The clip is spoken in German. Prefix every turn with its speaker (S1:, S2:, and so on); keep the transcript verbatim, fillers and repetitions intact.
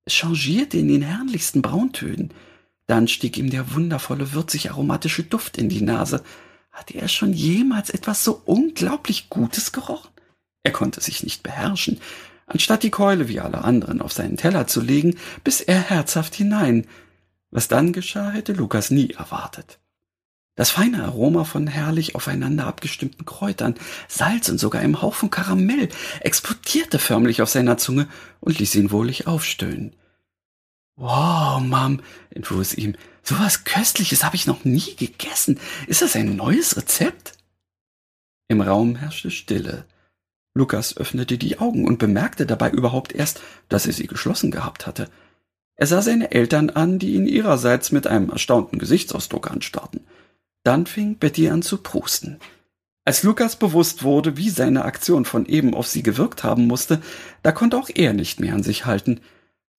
S1: Es changierte in den herrlichsten Brauntönen. Dann stieg ihm der wundervolle, würzig-aromatische Duft in die Nase. Hatte er schon jemals etwas so unglaublich Gutes gerochen? Er konnte sich nicht beherrschen. Anstatt die Keule wie alle anderen auf seinen Teller zu legen, biss er herzhaft hinein. Was dann geschah, hätte Lukas nie erwartet. Das feine Aroma von herrlich aufeinander abgestimmten Kräutern, Salz und sogar einem Hauch von Karamell explodierte förmlich auf seiner Zunge und ließ ihn wohlig aufstöhnen. »Wow, Mom«, entfuhr es ihm, »so was Köstliches habe ich noch nie gegessen. Ist das ein neues Rezept?« Im Raum herrschte Stille. Lukas öffnete die Augen und bemerkte dabei überhaupt erst, dass er sie geschlossen gehabt hatte. Er sah seine Eltern an, die ihn ihrerseits mit einem erstaunten Gesichtsausdruck anstarrten. Dann fing Betty an zu prusten. Als Lukas bewusst wurde, wie seine Aktion von eben auf sie gewirkt haben musste, da konnte auch er nicht mehr an sich halten.